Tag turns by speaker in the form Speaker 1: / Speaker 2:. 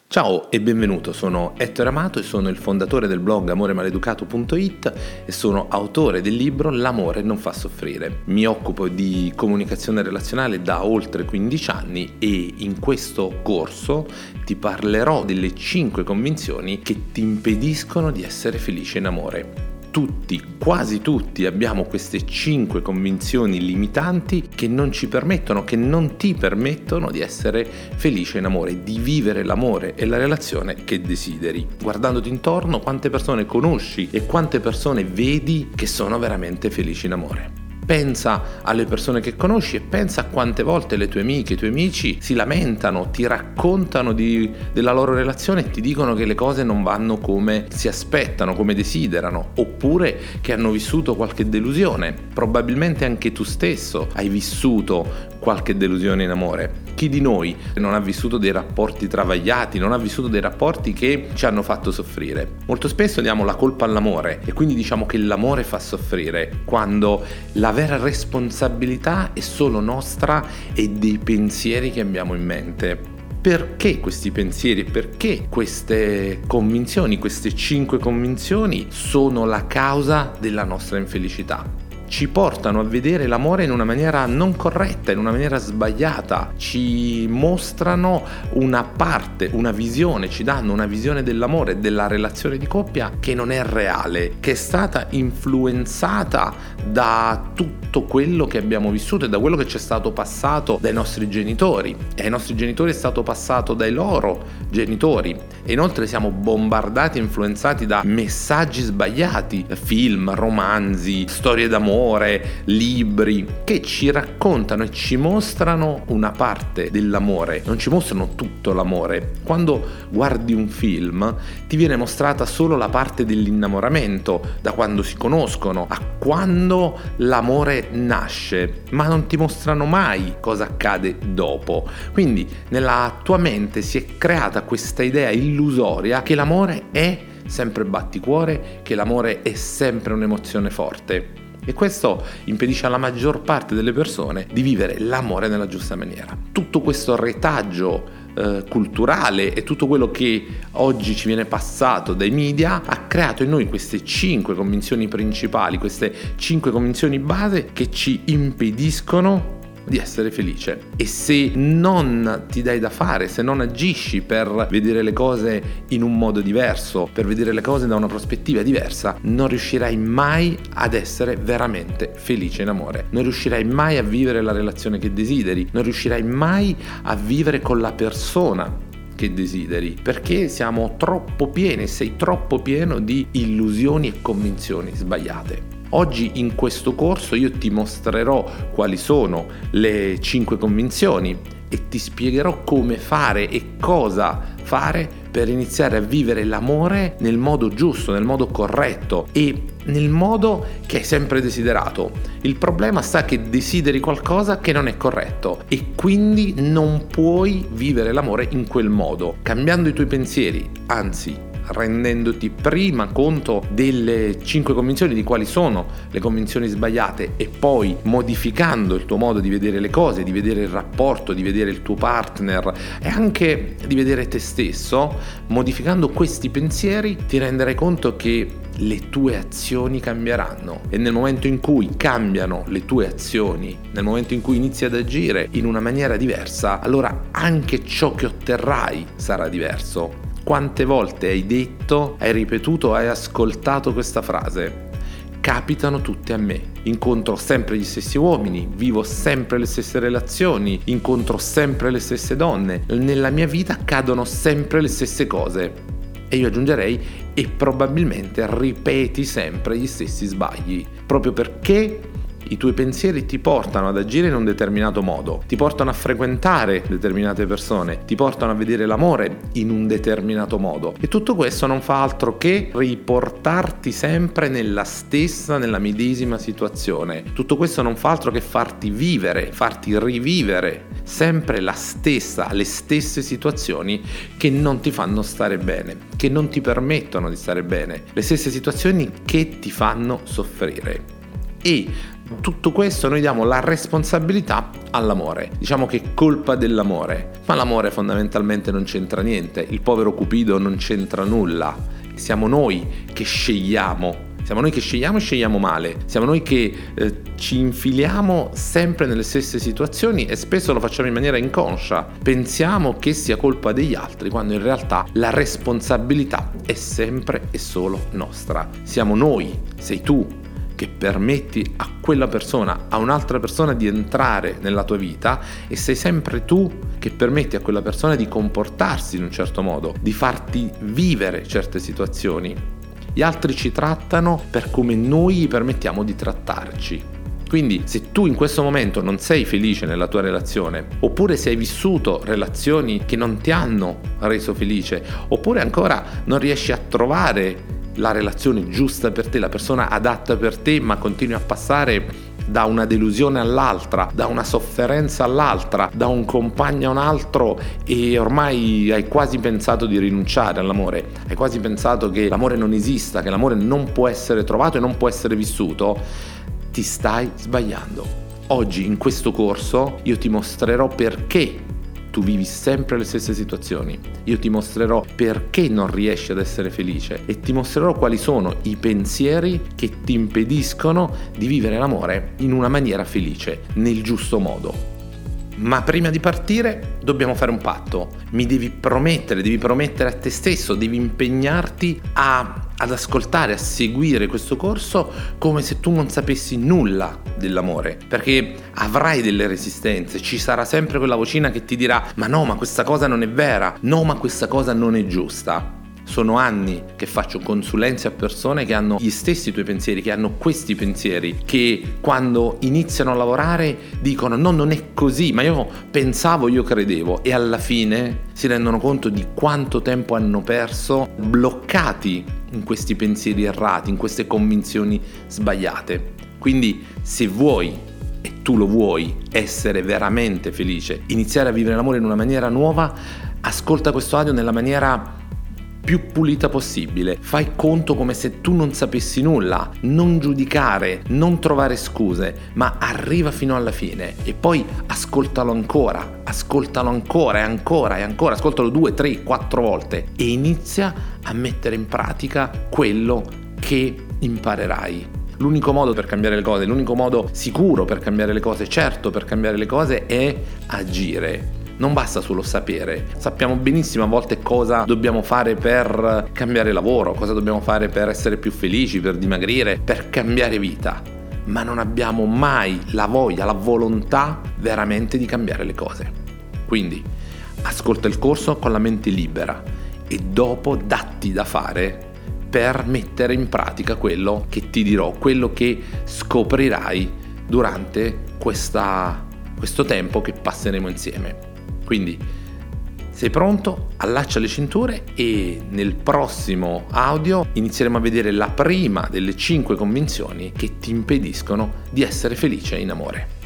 Speaker 1: Ciao e benvenuto, sono Ettore Amato e sono il fondatore del blog amoremaleducato.it e sono autore del libro L'amore non fa soffrire. Mi occupo di comunicazione relazionale da oltre 15 anni e in questo corso ti parlerò delle 5 convinzioni che ti impediscono di essere felice in amore. Quasi tutti abbiamo queste 5 convinzioni limitanti che non ci permettono, che non ti permettono di essere felice in amore, di vivere l'amore e la relazione che desideri. Guardandoti intorno, quante persone conosci e quante persone vedi che sono veramente felici in amore? Pensa alle persone che conosci e pensa a quante volte le tue amiche, i tuoi amici si lamentano, ti raccontano della loro relazione e ti dicono che le cose non vanno come si aspettano, come desiderano, oppure che hanno vissuto qualche delusione. Probabilmente anche tu stesso hai vissuto qualche delusione in amore. Chi di noi non ha vissuto dei rapporti travagliati, non ha vissuto dei rapporti che ci hanno fatto soffrire? Molto spesso diamo la colpa all'amore e quindi diciamo che l'amore fa soffrire, quando la vera responsabilità è solo nostra e dei pensieri che abbiamo in mente. Perché questi pensieri, perché queste convinzioni, queste 5 convinzioni sono la causa della nostra infelicità? Ci portano a vedere l'amore in una maniera non corretta, in una maniera sbagliata, ci mostrano una parte, una visione, ci danno una visione dell'amore, della relazione di coppia che non è reale, che è stata influenzata da tutto quello che abbiamo vissuto e da quello che ci è stato passato dai nostri genitori, e ai nostri genitori è stato passato dai loro genitori, e inoltre siamo bombardati e influenzati da messaggi sbagliati, film, romanzi, storie d'amore, libri che ci raccontano e ci mostrano una parte dell'amore, non ci mostrano tutto l'amore. Quando guardi un film ti viene mostrata solo la parte dell'innamoramento, da quando si conoscono a quando l'amore nasce, ma non ti mostrano mai cosa accade dopo. Quindi nella tua mente si è creata questa idea illusoria che l'amore è sempre batticuore, che l'amore è sempre un'emozione forte. E questo impedisce alla maggior parte delle persone di vivere l'amore nella giusta maniera. Tutto questo retaggio culturale e tutto quello che oggi ci viene passato dai media ha creato in noi queste 5 convinzioni principali, queste 5 convinzioni base che ci impediscono di essere felice. E se non ti dai da fare, se non agisci per vedere le cose in un modo diverso, per vedere le cose da una prospettiva diversa, non riuscirai mai ad essere veramente felice in amore, non riuscirai mai a vivere la relazione che desideri, non riuscirai mai a vivere con la persona che desideri, perché siamo troppo pieni, sei troppo pieno di illusioni e convinzioni sbagliate. Oggi in questo corso io ti mostrerò quali sono le 5 convinzioni e ti spiegherò come fare e cosa fare per iniziare a vivere l'amore nel modo giusto, nel modo corretto e nel modo che hai sempre desiderato. Il problema sta che desideri qualcosa che non è corretto e quindi non puoi vivere l'amore in quel modo, cambiando i tuoi pensieri, anzi rendendoti prima conto delle 5 convinzioni, di quali sono le convinzioni sbagliate, e poi modificando il tuo modo di vedere le cose, di vedere il rapporto, di vedere il tuo partner e anche di vedere te stesso. Modificando questi pensieri ti renderai conto che le tue azioni cambieranno, e nel momento in cui cambiano le tue azioni, nel momento in cui inizi ad agire in una maniera diversa, allora anche ciò che otterrai sarà diverso. Quante volte hai detto, hai ripetuto, hai ascoltato questa frase? Capitano tutte a me. Incontro sempre gli stessi uomini, vivo sempre le stesse relazioni, incontro sempre le stesse donne, nella mia vita accadono sempre le stesse cose. E io aggiungerei, e probabilmente ripeti sempre gli stessi sbagli, proprio perché i tuoi pensieri ti portano ad agire in un determinato modo, ti portano a frequentare determinate persone, ti portano a vedere l'amore in un determinato modo, e tutto questo non fa altro che riportarti sempre nella medesima situazione. Tutto questo non fa altro che farti vivere, farti rivivere sempre le stesse situazioni che non ti fanno stare bene, che non ti permettono di stare bene, le stesse situazioni che ti fanno soffrire. e tutto questo noi diamo la responsabilità all'amore. Diciamo che è colpa dell'amore, ma l'amore fondamentalmente non c'entra niente, il povero Cupido non c'entra nulla, siamo noi che scegliamo. Siamo noi che scegliamo e scegliamo male, siamo noi che ci infiliamo sempre nelle stesse situazioni e spesso lo facciamo in maniera inconscia. Pensiamo che sia colpa degli altri, quando in realtà la responsabilità è sempre e solo nostra. Siamo noi, sei tu, che permetti a quella persona, a un'altra persona di entrare nella tua vita, e sei sempre tu che permetti a quella persona di comportarsi in un certo modo, di farti vivere certe situazioni. Gli altri ci trattano per come noi gli permettiamo di trattarci. Quindi se tu in questo momento non sei felice nella tua relazione, oppure se hai vissuto relazioni che non ti hanno reso felice, oppure ancora non riesci a trovare la relazione giusta per te, la persona adatta per te, ma continui a passare da una delusione all'altra, da una sofferenza all'altra, da un compagno a un altro, e ormai hai quasi pensato di rinunciare all'amore, hai quasi pensato che l'amore non esista, che l'amore non può essere trovato e non può essere vissuto, ti stai sbagliando. Oggi in questo corso io ti mostrerò perché tu vivi sempre le stesse situazioni, io ti mostrerò perché non riesci ad essere felice e ti mostrerò quali sono i pensieri che ti impediscono di vivere l'amore in una maniera felice, nel giusto modo. Ma prima di partire dobbiamo fare un patto. Devi promettere a te stesso, devi impegnarti ad ascoltare, a seguire questo corso come se tu non sapessi nulla dell'amore, perché avrai delle resistenze, ci sarà sempre quella vocina che ti dirà: ma no, ma questa cosa non è vera, no, ma questa cosa non è giusta. Sono anni che faccio consulenze a persone che hanno gli stessi tuoi pensieri, che hanno questi pensieri, che quando iniziano a lavorare dicono: no, non è così, ma io pensavo, io credevo, e alla fine si rendono conto di quanto tempo hanno perso bloccati in questi pensieri errati, in queste convinzioni sbagliate. Quindi se vuoi, e tu lo vuoi, essere veramente felice, iniziare a vivere l'amore in una maniera nuova, ascolta questo audio nella maniera più pulita possibile. Fai conto come se tu non sapessi nulla, non giudicare, non trovare scuse, ma arriva fino alla fine e poi ascoltalo ancora e ancora, ascoltalo 2, 3, 4 volte e inizia a mettere in pratica quello che imparerai. L'unico modo per cambiare le cose, l'unico modo sicuro per cambiare le cose, certo per cambiare le cose, è agire. Non basta solo sapere, sappiamo benissimo a volte cosa dobbiamo fare per cambiare lavoro, cosa dobbiamo fare per essere più felici, per dimagrire, per cambiare vita, ma non abbiamo mai la voglia, la volontà veramente di cambiare le cose. Quindi ascolta il corso con la mente libera e dopo datti da fare per mettere in pratica quello che ti dirò, quello che scoprirai durante questo tempo che passeremo insieme. Quindi sei pronto? Allaccia le cinture e nel prossimo audio inizieremo a vedere la prima delle 5 convinzioni che ti impediscono di essere felice in amore.